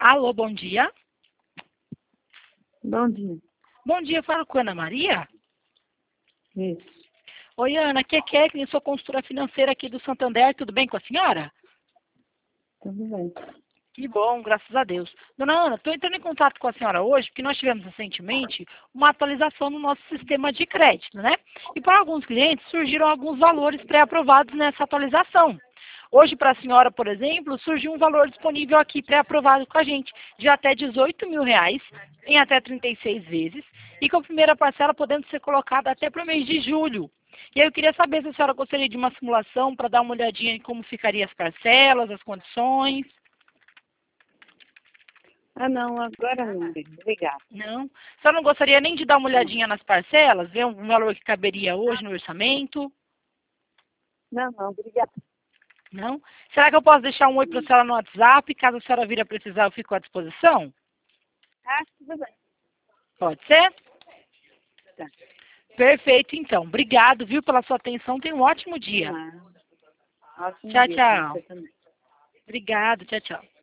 Alô, bom dia. Bom dia. Bom dia, falo com a Ana Maria. Isso. Oi, Ana, aqui é Kathleen, sou consultora financeira aqui do Santander. Tudo bem com a senhora? Tudo bem. Que bom, graças a Deus. Dona Ana, estou entrando em contato com a senhora hoje porque nós tivemos recentemente uma atualização no nosso sistema de crédito, né? E para alguns clientes surgiram alguns valores pré-aprovados nessa atualização. Hoje, para a senhora, por exemplo, surgiu um valor disponível aqui pré-aprovado com a gente, de até R$18 mil, em até 36 vezes, e com a primeira parcela podendo ser colocada até para o mês de julho. E aí eu queria saber se a senhora gostaria de uma simulação para dar uma olhadinha em como ficariam as parcelas, as condições. Ah, não, agora não. Obrigada. Não? A senhora não gostaria nem de dar uma olhadinha nas parcelas, ver um valor que caberia hoje no orçamento? Não, obrigada. Não? Será que eu posso deixar um oi para a senhora no WhatsApp? Caso a senhora vir a precisar, eu fico à disposição? Ah, tudo bem. Pode ser? Tá. Perfeito, então. Obrigado, viu, pela sua atenção. Tenha um ótimo dia. Ótimo Tchau, dia pra tchau. você também. Obrigado, tchau, tchau.